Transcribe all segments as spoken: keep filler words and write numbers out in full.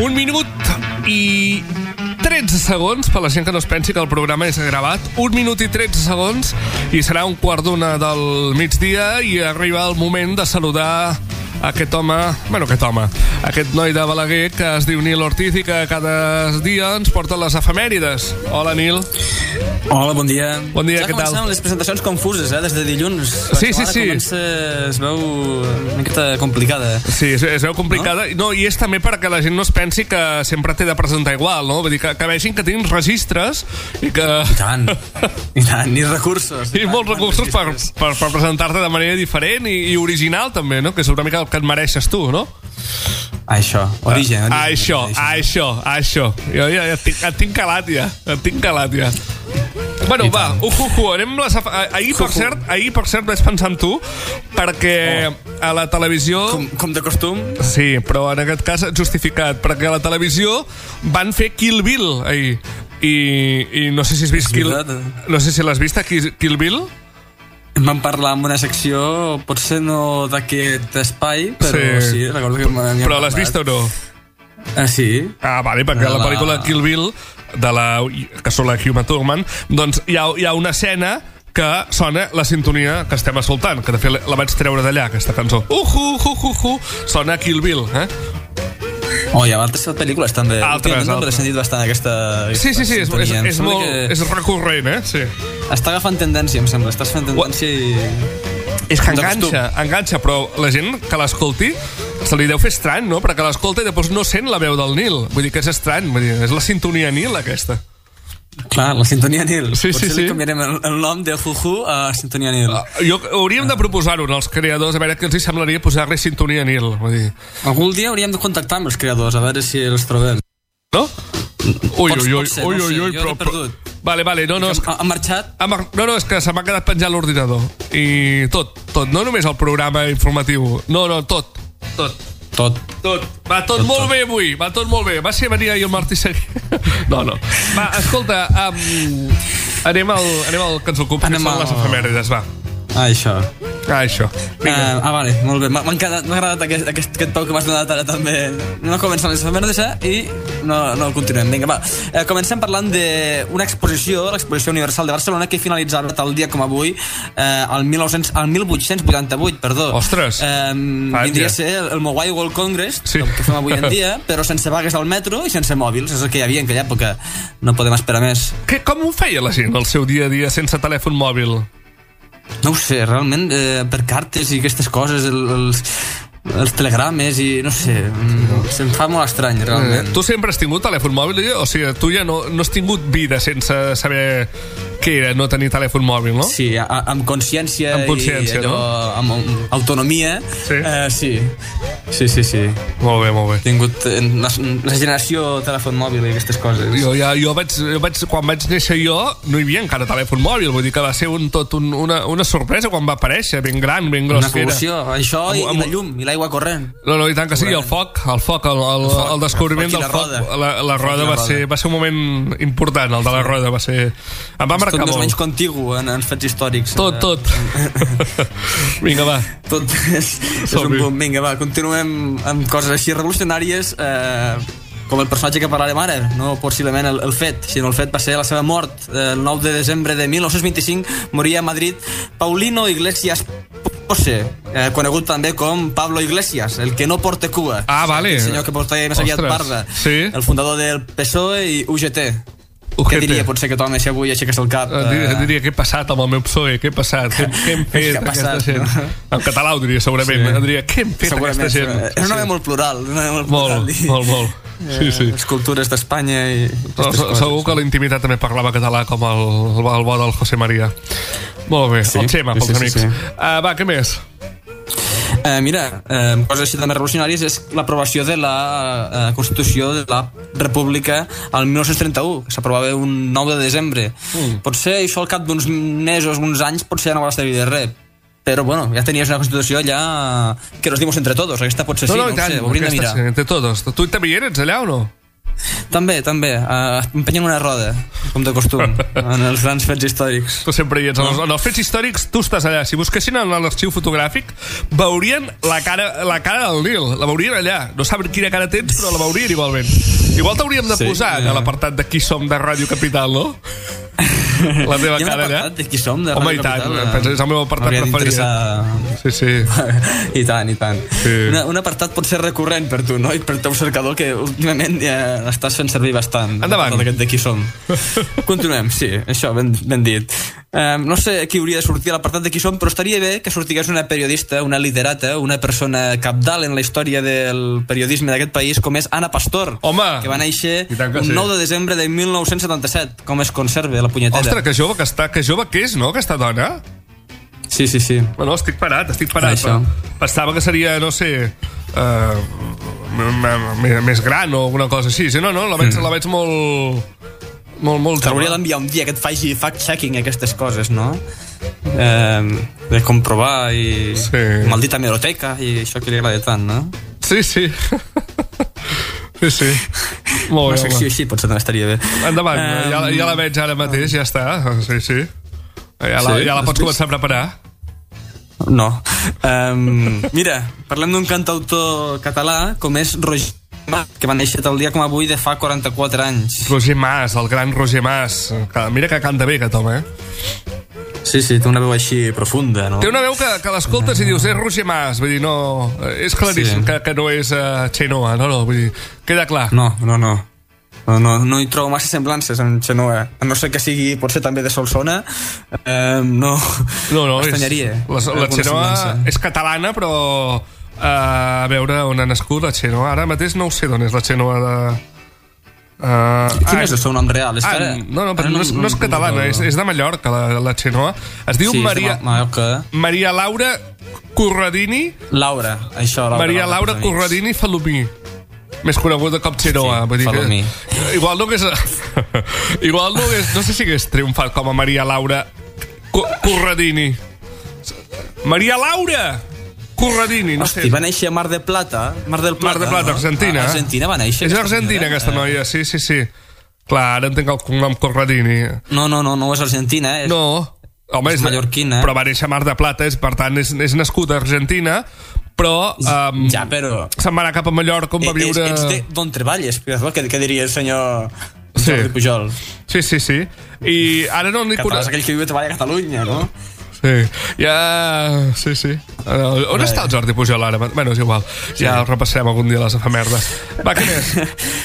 Un minut i tretze segons, per la gent que no es pensi que el programa és gravat. Un minut i tretze segons i serà un quart d'una del migdia i arriba el moment de saludar aquest home, bueno, aquest home, aquest noi de Balaguer que es diu Nil Ortiz i que cada dia ens porta les efemèrides. Hola, Nil. Hola, bon dia. Bon dia, ja què tal? comencem les presentacions confuses, eh, des de dilluns. Sí, sí, sí. Comença, es veu una miqueta complicada. Sí, es, es veu complicada. No? no, i és també perquè la gent no es pensi que sempre t'he de presentar igual, no? Vull dir, que, que vegin que tinc registres i que... I tant, i tant, i recursos. I, I molts recursos per, per, per presentar-te de manera diferent i, i original també, no? Que és una mica el que et mereixes tu, no? Això, origen, origen. Això, això, això. Jo ja, ja et, tinc, et tinc calat ja. Et tinc calat ja. Bueno, va, uhuhu, anem les... Ahir, per cert, ahir, per cert, vaig pensar en tu, perquè oh. a la televisió... Com, com de costum? Sí, però en aquest cas justificat, perquè a la televisió van fer Kill Bill ahir. I, i no sé si has vist Kill... No sé si l'has vist, Kill Bill? Em van parlar en una secció, potser no d'aquest espai, però sí, sí recordo que m'han Però l'has vist o no? Ah, sí. Ah, vale, perquè a la pel·lícula Kill Bill, de la, que són la Uma Thurman, doncs hi ha, hi ha una escena que sona la sintonia que estem escoltant, que de fet la vaig treure d'allà, aquesta cançó. Uhu, uhu, uhu, sona Kill Bill, eh? Oh, hi ha altres pel·lícules també. Altres, altres. He sentit bastant aquesta, aquesta Sí, sí, sí, és, és, és, molt, que... és recurrent, eh? Sí. Està agafant tendència, em sembla. Estàs fent tendència i... És que enganxa, enganxa, però la gent que l'escolti se li deu fer estrany, no? Perquè l'escolta i després no sent la veu del Nil. Vull dir que és estrany, vull dir, és la sintonia Nil, aquesta. Clar, la sintonia Nil. Sí, Potser sí, sí. li canviarem el, el nom de Juju a sintonia Nil. Uh, jo, hauríem de proposar-ho als creadors, a veure què els hi semblaria posar-li sintonia Nil. Vull dir. Algun dia hauríem de contactar amb els creadors, a veure si els trobem. No? Ui, ui, ui, ser, ui, no ui, sé, ui, però... perdut. Vale, vale, no, no... És... Ha, ha marxat? Ha mar... No, no, és que se m'ha quedat penjat l'ordinador. I tot, tot, no només el programa informatiu. No, no, tot, tot. Tot. Tot. Va tot, tot molt tot. bé avui, va tot molt bé. Va ser venir ahir el Martí Seguí. No, no. Va, escolta, um, anem, al, anem al que ens ocupa, anem que són al... les efemèrides, va. Ah, això. Ah, això. Uh, ah, vale, molt bé. M'ha agradat aquest, aquest, aquest pau que m'has donat ara també. No comencem les efemèrides i no, no continuem. Vinga, va. Uh, comencem parlant d'una exposició, l'Exposició Universal de Barcelona, que finalitzava tal dia com avui, uh, el, mil nou cents, el mil vuit-cents vuitanta-vuit, perdó. Ostres! Uh, vindria a ser el, el Mobile World Congress, sí. que fem avui en dia, però sense vagues al metro i sense mòbils. És el que hi havia en aquella època. No podem esperar més. Que, com ho feia la gent el seu dia a dia sense telèfon mòbil? No ho sé, realment, eh, per cartes i aquestes coses, el, els, els telegrames i no sé, se'm fa molt estrany, realment. Eh, tu sempre has tingut telèfon mòbil? O sigui, tu ja no, no has tingut vida sense saber què era no tenir telèfon mòbil, no? Sí, a, amb consciència, amb consciència i allò, no? amb, amb autonomia. Sí? Eh, sí. Sí, sí, sí. Molt bé, molt bé. He tingut la, la generació telèfon mòbil i aquestes coses. Jo, ja, jo, vaig, jo vaig, quan vaig néixer jo, no hi havia encara telèfon mòbil, vull dir que va ser un, tot un, una, una sorpresa quan va aparèixer, ben gran, ben gros. Una evolució, això i, amb, amb, i la llum, i l'aigua corrent. No, no, i tant que sí, el foc, el foc, el, el, el, foc, el descobriment el foc del foc, la, la roda va ser, va ser un moment important, el de la roda va ser... Em va marcar molt. Tot menys contigu en, en fets històrics. Tot, tot. Vinga, va. Tot és, és un boom. Vinga, va, continuem amb coses així revolucionàries, eh, com el personatge que parlarem ara, no possiblement el, el fet, sinó el fet va ser la seva mort. El nou de desembre de mil nou-cents vint-i-cinc moria a Madrid Paulino Iglesias Pose, eh, conegut també com Pablo Iglesias, el que no porta cua. Ah, vale. El senyor que portava més aviat barba. Sí. El fundador del P S O E i U G T. U G T. Què diria potser que t'home si avui aixeques el cap? Diria, diria què ha passat amb el meu P S O E, què ha passat, què, què hem fet aquesta gent? No? En català ho diria segurament, sí. Diria què hem fet segurament, aquesta gent? És una veu molt plural, una veu molt plural. Molt, molt, molt. Sí, sí. Les cultures d'Espanya i no, segur que a la intimitat també parlava català com el, el bo del José María. Molt bé, sí, el Xema pels sí, amics. Sí, sí. Uh, va, què més? Uh, mira, uh, coses així també revolucionàries és l'aprovació de la uh, Constitució de la República al mil nou-cents trenta-u, que s'aprovava un nou de desembre. Mm. Potser això al cap d'uns mesos, uns anys, potser ja no va servir de res. Però bueno, ja tenies una Constitució allà que nos dimos entre todos. Aquesta potser sí, no, no, no tant, ho sé, ho hauríem de mirar. Sí, entre todos. Tu també hi eres allà o no? També, també, uh, empenyent una roda, com de costum, en els grans fets històrics. Tu sempre hi ets. No? En els fets històrics, tu estàs allà. Si busquessin en l'arxiu fotogràfic, veurien la cara, la cara del Nil. La veurien allà. No saben quina cara tens, però la veurien igualment. Igual t'hauríem de sí, posar eh. a l'apartat de Qui som de Ràdio Capital, no? La teva Hi ha cara allà. De Qui som de Home, Ràdio Capital. Home, i tant. És el meu apartat preferit. Sí, sí. I tant, i tant. Sí. Una, un apartat pot ser recurrent per tu, no? I per teu cercador, que últimament ja estàs fent servir bastant. Endavant. Aquest de Qui som. Continuem, sí, això, ben, ben dit. Um, no sé qui hauria de sortir a l'apartat de Qui som, però estaria bé que sortigués una periodista, una literata, una persona capdalt en la història del periodisme d'aquest país, com és Ana Pastor. Home! Que va néixer un sí. nou de desembre de mil nou-cents setanta-set. Com es conserva la punyetera. Ostres, que jove que està, que jove que és, no?, aquesta dona. Sí, sí, sí. Bueno, estic parat, estic parat. Això. Pensava que seria, no sé, uh, més gran o alguna cosa així. No, no, la veig, mm. la veig molt... Molt, molt t'hauria d'enviar un dia que et faci fact-checking aquestes coses, no? Eh, de comprovar i... Sí. Maldita hemeroteca i això que li agrada tant, no? Sí, sí. Sí, sí. Molt una bé, secció així potser també estaria bé. Endavant, um, ja, ja la veig ara mateix, ja està. Sí, sí. Ja la, sí, ja la pots començar a preparar. No. Um, mira, parlem d'un cantautor català com és Roger Mas, que va néixer tal dia com avui de fa quaranta-quatre anys. Roger Mas, el gran Roger Mas. Mira que canta bé aquest home, eh? Sí, sí, té una veu així profunda, no? Té una veu que, que l'escoltes i dius, és Roger Mas, vull dir, no... És claríssim sí. que, que no és uh, Xenoa, no, no, vull dir, queda clar. No, no, no. No, no, no hi trobo massa semblances en Xenoa. A no ser que sigui, potser també de Solsona, eh, no... No, no, m'estanyaria. La, la Xenoa és catalana, però... Uh, a veure on ha nascut la Xenoa. Ara mateix no ho sé d'on és la Xenoa de... Uh, Quin ah, és el seu nom real? És ah, ara, no, no, però no, no, és, no és catalana, no, no. És, és de Mallorca, la, la Xenoa. Es diu sí, Maria, Maria Laura Corradini. Laura, això. Laura, Maria Laura Corradini Falomí. Més coneguda com Xenoa. Sí, Falomí. Que, igual no hagués... igual no hagués... No sé si hagués triomfat com a Maria Laura Corradini. Maria Laura Corradini, no Hosti, sé. Va néixer a Mar de Plata. Mar del Plata, Mar de Plata, no? Argentina. Ah, Argentina va néixer. És argentina, aquesta eh? noia, sí, sí, sí. Clar, ara entenc el cognom Corradini. No, no, no, no és argentina, eh? No. Home, és, és mallorquina. Però va néixer a Mar de Plata, és, per tant, és, és nascut a Argentina, però... Um, ja, però... Se'n va anar cap a Mallorca, on va viure... Ets de d'on treballes, què, què diria el senyor... Sí. Jordi Pujol. Sí, sí, sí. I ara no... Català és aquell que viu i treballa a Catalunya, no? Sí, ja... Sí, sí. On Bé. està el Jordi Pujol ara? Bueno, és igual. Sí. Ja el repassarem algun dia les efemerdes. Va, què més?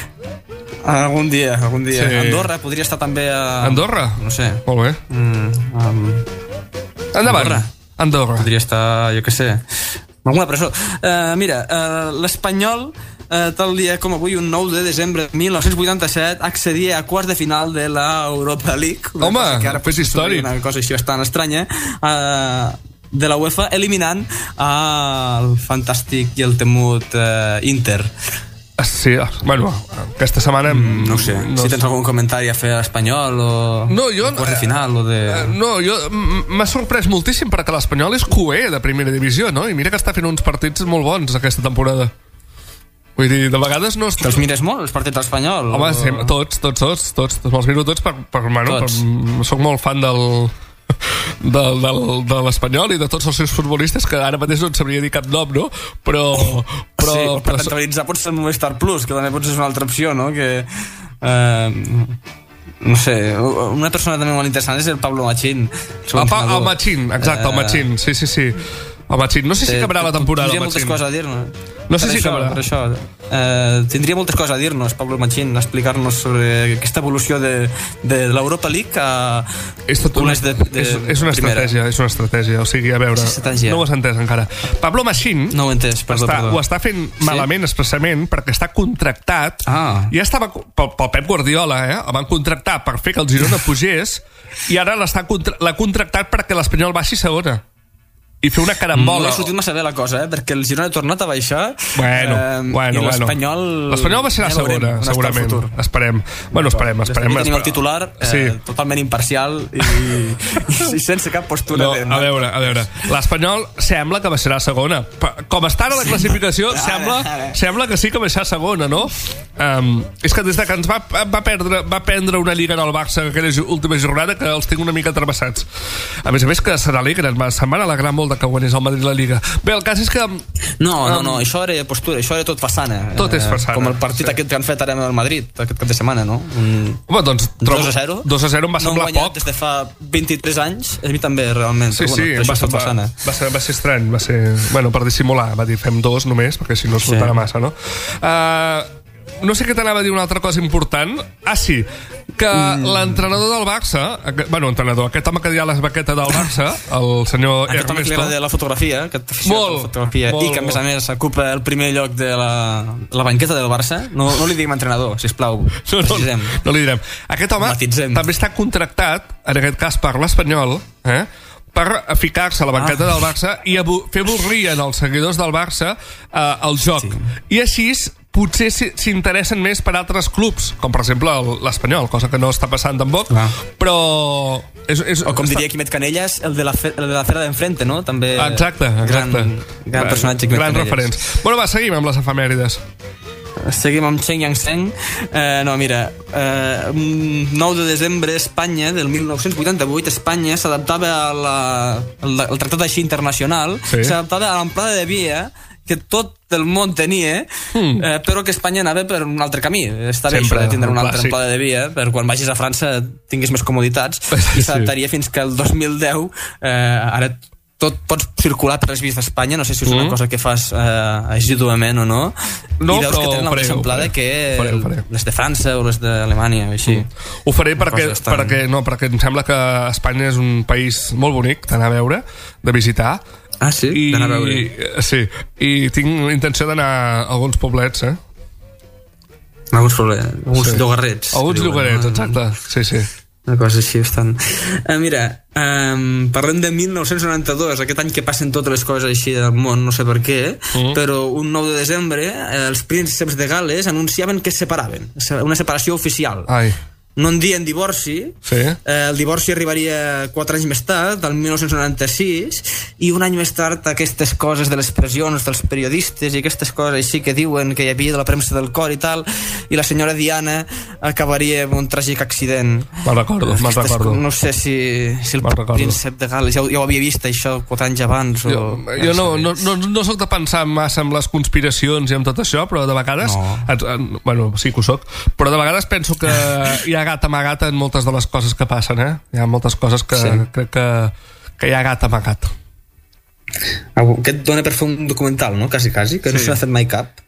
Algun dia, algun dia. Sí. Andorra podria estar també a... Andorra? No sé. Molt bé. Mm, um... Endavant. Andorra. Andorra. Podria estar, jo què sé, en alguna presó. Uh, mira, uh, l'Espanyol... Uh, tal dia com avui, un nou de desembre de mil nou-cents vuitanta-set, accedia a quarts de final de la Europa League. Home, fet històric. Una cosa així bastant estranya. Uh, de la UEFA, eliminant el fantàstic i el temut uh, Inter. Sí, bueno, aquesta setmana... Mm, no ho sé, no si tens sé. algun comentari a fer a l'Espanyol o... No, jo... Quarts de final o de... No, jo... M'ha sorprès moltíssim perquè l'Espanyol és cuer de primera divisió, no? I mira que està fent uns partits molt bons aquesta temporada. Vull dir, de vegades no... Te'ls mires molt, els partits d'Espanyol? Home, o... sí, tots, tots, tots, tots, tots, me'ls miro tots per, per, bueno, tots. per, soc molt fan del, del, del, de l'Espanyol i de tots els seus futbolistes, que ara mateix no et sabria dir cap nom, no? Però... però sí, per però, rentabilitzar pot ser el Movistar Plus, que també pot ser una altra opció, no? Que... Eh, no sé, una persona també molt interessant és el Pablo Machín. El, pa, el Machín, exacte, el Machín, sí, sí, sí. El Machín, no sé si acabarà la temporada. Tindria moltes coses a dir-nos. No sé si acabarà. Per això, eh, tindria moltes coses a dir-nos, Pablo Machín, explicar-nos sobre aquesta evolució de, de l'Europa League a és tot una, de, de és, és una estratègia, és una estratègia, o sigui, a veure, no ho has entès encara. Pablo Machín no ho, entès, perdó, està, perdó. ho està fent malament, sí? Expressament, perquè està contractat, ah. ja estava pel, pel Pep Guardiola, eh? El van contractar per fer que el Girona pugés i ara l'ha contra, contractat perquè l'Espanyol baixi segona. i fer una carambola. No ha sortit massa bé la cosa, eh? Perquè el Girona ha tornat a baixar. Bueno, eh, bueno, i l'Espanyol... Bueno. L'Espanyol baixarà ja segona, segurament. Esperem. Bueno, esperem, esperem. Després tenim el titular eh, sí. totalment imparcial i, i sense cap postura. No, de... a veure, a veure. L'Espanyol sembla que baixarà segona. Com està ara la classificació, sembla, sembla que sí que baixarà segona, no? Um, és que des de que ens va, va, perdre, va prendre una lliga en el Barça aquella última jornada que els tinc una mica travessats. A més a més que se n'alegren, se'n van alegrar molt de que guanyés el Madrid la Liga. Bé, el cas és que... No, no, no, això era postura, això era tot façana. Tot és façana. Com el partit sí. aquest que han fet ara amb el Madrid, aquest cap de setmana, no? Un... Home, doncs... dos a zero. dos a zero em va semblar no poc. Des de fa vint-i-tres anys, a mi també, realment. Sí, sí, bueno, va, ser, va, va, ser, va ser estrany, va ser... Bueno, per dissimular, va dir, fem dos només, perquè si no es notarà sí. massa, no? Uh, no sé què t'anava a dir una altra cosa important. Ah, sí, que mm. l'entrenador del Barça, aquest, bueno, entrenador, aquest home que hi ha a la baqueta del Barça, el senyor aquest Ernesto... home que li agrada la fotografia, aquest aficionat de la fotografia, molt, i que a més a més ocupa el primer lloc de la, la banqueta del Barça. No, no li diguem entrenador, sisplau. No, no, no li direm. Aquest home Matitzem. també està contractat, en aquest cas per l'Espanyol, eh? per ficar-se a la banqueta ah. del Barça i fer avorrir en els seguidors del Barça eh, el joc. Sí. I així potser s'interessen més per altres clubs, com per exemple l'Espanyol, cosa que no està passant tampoc, ah. però... És, és, o com està... diria Quimet Canellas, el de la, fe, el de la Fera d'Enfrente, no? També exacte, exacte. Gran, gran personatge Quimet Gran Canellas. Referents. Bueno, va, seguim amb les efemèrides. Seguim amb Cheng Yang-seng. Eh, no, mira, eh, nou de desembre, Espanya, del mil nou-cents vuitanta-vuit, Espanya s'adaptava al Tractat així internacional, sí. s'adaptava a l'amplada de via que tot el món tenia, mm. eh, però que Espanya anava per un altre camí. Està bé això de tindre una altra amplada de via, per quan vagis a França tinguis més comoditats, i s'adaptaria sí. fins que el dos mil deu, eh, ara tot pots circular per les vies d'Espanya, no sé si és una mm. cosa que fas eh, assiduament o no, no, i veus que tenen la mateixa amplada que faré, faré. les de França o les d'Alemanya, així. Mm. Ho faré perquè, estan... perquè, no, perquè em sembla que Espanya és un país molt bonic d'anar a veure, de visitar. Ah, sí? I, d'anar a veure. Sí, i tinc intenció d'anar a alguns poblets, eh? Alguns poblets, alguns sí. llogarrets. Alguns llogarrets, no? Exacte, sí, sí. Una cosa així bastant... Uh, mira, um, parlem de mil nou-cents noranta-dos, aquest any que passen totes les coses així del món, no sé per què, mm. però un nou de desembre eh, els prínceps de Gal·les anunciaven que es separaven, una separació oficial. Ai. No en dien divorci, sí. eh, el divorci arribaria quatre anys més tard, el mil nou-cents noranta-sis, i un any més tard aquestes coses de les pressions dels periodistes i aquestes coses així que diuen que hi havia de la premsa del cor i tal, i la senyora Diana acabaria amb un tràgic accident. Me'n recordo, me'n recordo. No sé si, si el príncep de Gal·les ja, ja ho havia vist això quatre anys abans o... Jo, jo no, no, no, no soc de pensar massa en les conspiracions i en tot això, però de vegades no. en, en, bueno, sí que ho soc, però de vegades penso que hi ha gat amagat en moltes de les coses que passen, eh? Hi ha moltes coses que sí. crec que, que hi ha gat amagat. Aquest dona per fer un documental, no? Quasi, quasi, que sí. no se n'ha fet mai cap.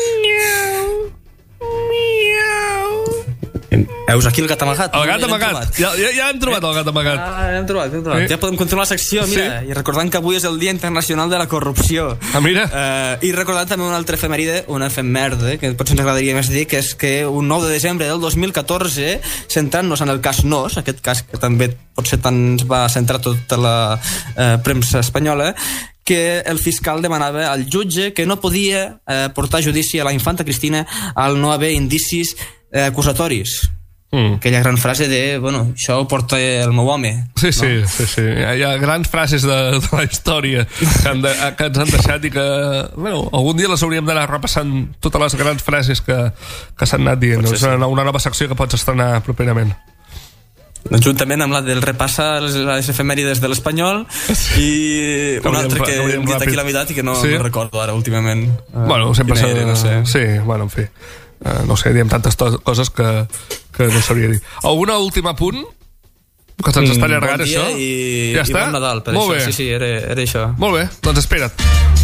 Veus aquí el gat amagat? El gat amagat. Ja, ja, ja hem trobat el gat amagat. Ah, ja hem trobat, hem trobat. Sí. Ja podem continuar la secció, mira, sí. i recordant que avui és el Dia Internacional de la Corrupció. Ah, mira. Uh, I recordant també una altra efemèride, una efemèride, que potser ens agradaria més dir, que és que un nou de desembre del dos mil catorze, centrant-nos en el cas Nos, aquest cas que també potser tant ens va centrar tota la uh, premsa espanyola, que el fiscal demanava al jutge que no podia eh, portar a judici a la infanta Cristina al no haver indicis eh, acusatoris. Mm. Aquella gran frase de, bueno, això ho porta el meu home. Sí, sí, no? sí, sí. Hi ha grans frases de, de la història que, han de, que ens han deixat i que, bueno, algun dia les hauríem d'anar repassant totes les grans frases que, que s'han anat dient. És una, una nova secció que pots estrenar properament. Juntament amb la del repassa les, les efemèrides de l'Espanyol sí. i una altra que hem dit aquí la meitat i que no, sí. no recordo ara últimament. Bueno, sempre s'ha... No sé. Sí, bueno, en fi. Uh, no sé, diem tantes coses que, que no sabria dir. Alguna última punt? Que se'ns està allargant, bon això? I, ja i està? bon Nadal, per Molt això. bé. Sí, sí, era, era això. Molt bé, doncs espera't.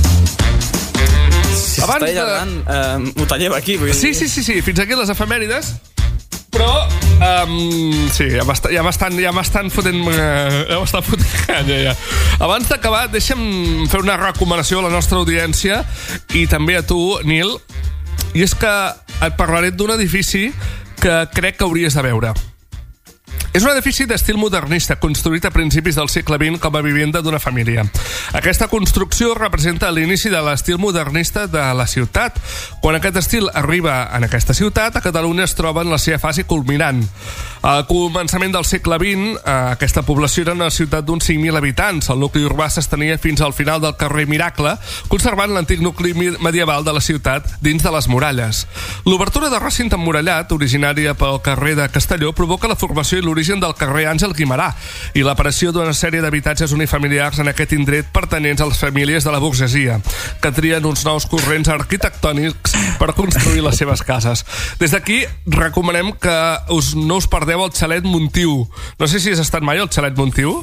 Si s'està allargant, de... uh, ho tallem aquí. Vull sí, dir. sí, sí, sí, fins aquí les efemèrides. Però, um, sí, ja m'estan ja ja fotent, uh, ja m'estan fotent canya, ja. Abans d'acabar, deixa'm fer una recomanació a la nostra audiència i també a tu, Nil, i és que et parlaré d'un edifici que crec que hauries de veure. És un edifici d'estil modernista, construït a principis del segle vint com a vivenda d'una família. Aquesta construcció representa l'inici de l'estil modernista de la ciutat. Quan aquest estil arriba en aquesta ciutat, a Catalunya es troba en la seva fase culminant. Al començament del segle vint, aquesta població era una ciutat d'uns cinc mil habitants. El nucli urbà s'estenia fins al final del carrer Miracle, conservant l'antic nucli medieval de la ciutat dins de les muralles. L'obertura de recinte emmurallat, originària pel carrer de Castelló, provoca la formació i l'origen del carrer Àngel Guimerà i l'aparició d'una sèrie d'habitatges unifamiliars en aquest indret pertanyents a les famílies de la burgesia, que trien uns nous corrents arquitectònics per construir les seves cases. Des d'aquí recomanem que us, no us perdeu el xalet Montiu. No sé si has estat mai al xalet Montiu.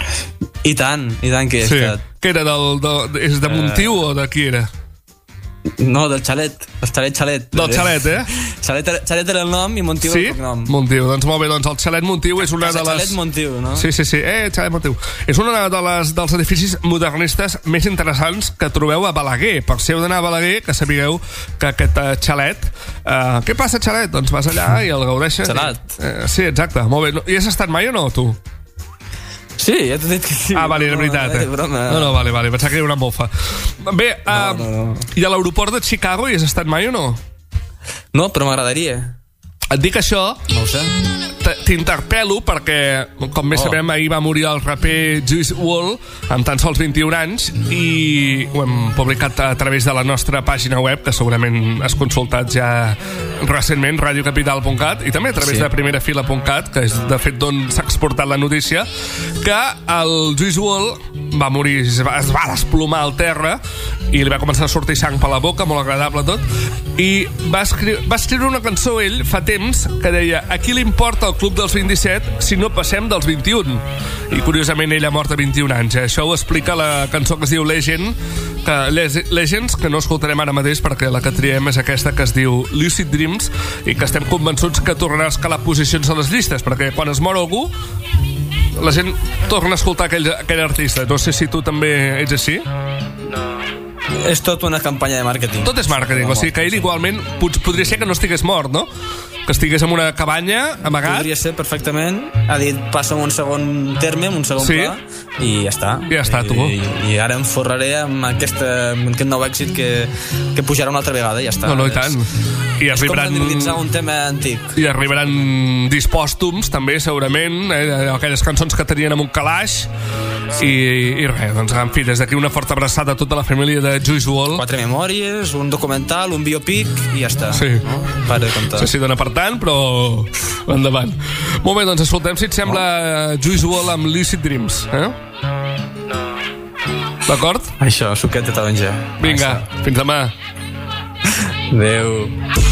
I tant, i tant que he sí. estat. Que era del, de, és de Montiu uh... o de qui era? No, del xalet, el xalet xalet. Del xalet, eh? Xalet, xalet era el nom i Montiu sí? el cognom. Montiu, doncs molt bé, doncs el xalet Montiu és una Casa de les... Xalet Montiu, no? Sí, sí, sí, eh, xalet Montiu. És una de les, dels edificis modernistes més interessants que trobeu a Balaguer. Per si heu d'anar a Balaguer, que sapigueu que aquest uh, xalet... Uh, què passa, xalet? Doncs vas allà i el gaudeixes. Xalat. I, uh, sí, exacte, molt bé. I has estat mai o no, tu? Sí, ja t'he dit que sí. Ah, vale, era veritat. Eh? No, no, vale, vale, pensava que era una mofa. Bé, uh, no, no, no. I a l'aeroport de Chicago hi has estat mai o no? No, però m'agradaria. Et dic això... No ho sé. T'interpel·lo perquè, com bé oh. sabem, ahir va morir el raper Juice world amb tan sols vint-i-un anys i ho hem publicat a través de la nostra pàgina web, que segurament has consultat ja recentment, radio capital punt cat, i també a través sí. de primera fila punt cat, que és de fet d'on s'ha exportat la notícia, que el Juice world va morir, es va, es va desplomar al terra i li va començar a sortir sang per la boca, molt agradable tot, i va escriure, va escriure una cançó ell fa temps que deia: a qui li importa el club dels vint-i-set si no passem dels vint-i-un? I curiosament ell ha mort a vint-i-un anys. Això ho explica la cançó que es diu Legend, que, Legends, que no escoltarem ara mateix perquè la que triem és aquesta que es diu Lucid Dreams i que estem convençuts que tornarà a escalar posicions a les llistes, perquè quan es mor algú la gent torna a escoltar aquell, aquell artista. No sé si tu també ets així. És tot una campanya de màrqueting. Tot és màrqueting, o sigui que ell igualment podria ser que no estigués mort, no? Que estigués en una cabanya, amagat. Podria ser perfectament. Ha dit, passa un segon terme, un segon sí. pla, i ja està. I ja està, tu. I, i ara em forraré amb, aquesta, amb aquest nou èxit que, que pujarà una altra vegada, i ja està. No, no, i tant. I és arribaran... com rendibilitzar un tema antic. I arribaran dispòstums, també, segurament, eh? Aquelles cançons que tenien amb un calaix. I, i res, doncs, en fi, des d'aquí una forta abraçada a tota la família de Juice world. Quatre memòries, un documental, un biopic, i ja està. Sí. No? Para de comptar. Sí, sí, dona per tant, però endavant. Molt bé, doncs escoltem, si et sembla, Juice world amb Lucid Dreams, eh? D'acord? Això, suquet de taronja. Vinga, fins demà. Adéu.